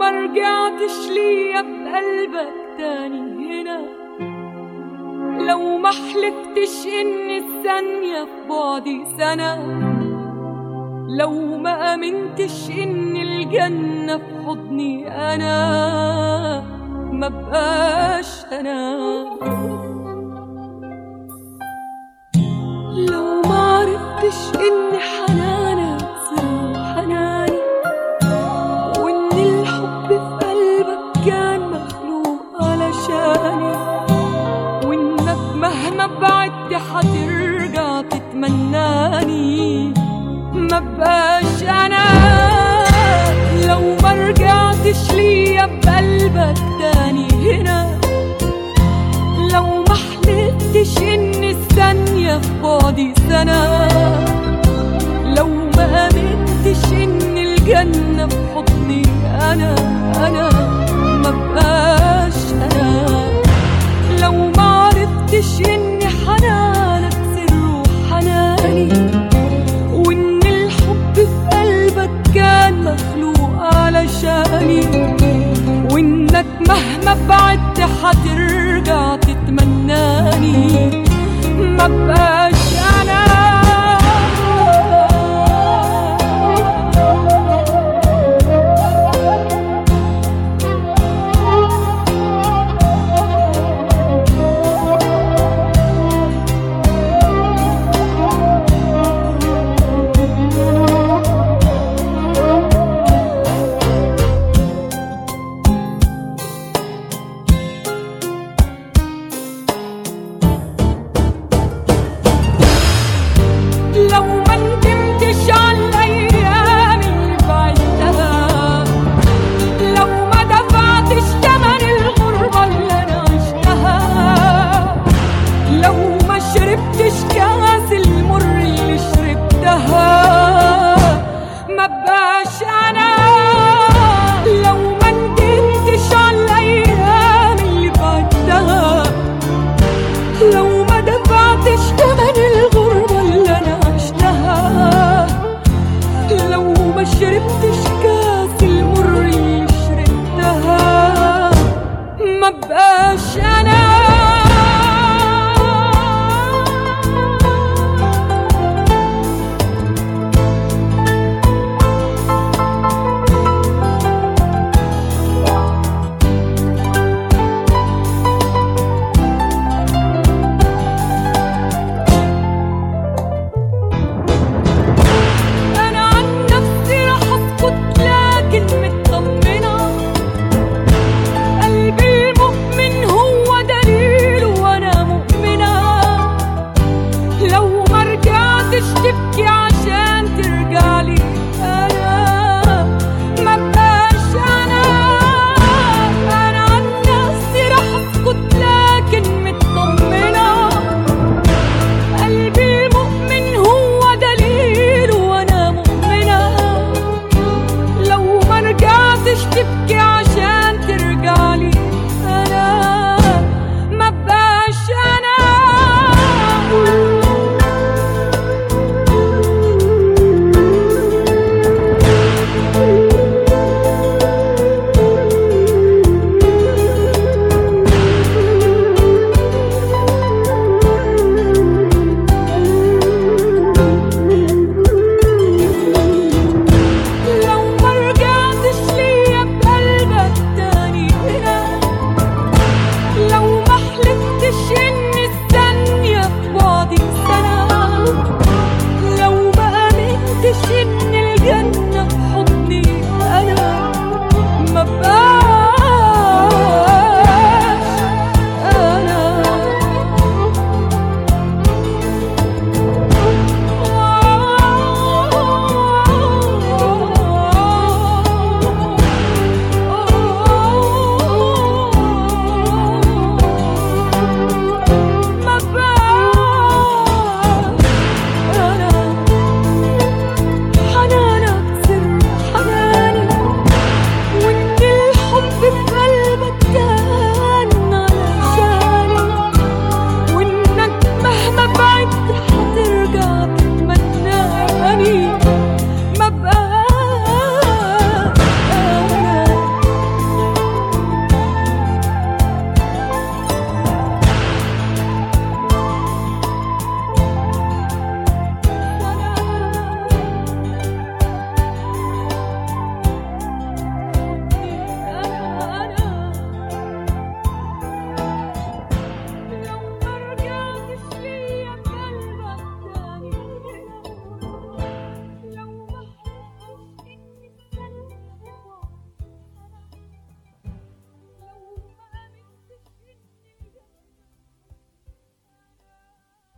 ما رجعتش ليا بقلبك تاني هنا، لو ما حلفتش ان الثانية في بعدي سنة، لو ما امنتش ان الجنة في حضني انا، ما بقاش انا. لو ما عرفتش ان حنانك سر حناني، وان الحب في قلبك كان مخلوق علشاني، وانك مهما بعدت حترجع تتمناني، ما بقاش انا. لو ما رجعتش ليا بقلبك تاني هنا، لو ما حلفتش ان الثانية في بعدي سنة، لو ما امنتش ان الجنة في حضني انا، ما بقاش انا. لو ما عرفتش ان حنانك سر حناني، وان الحب في قلبك كان مخلوق علشاني، وانك مهما بعدت حترجع تتمناني، ما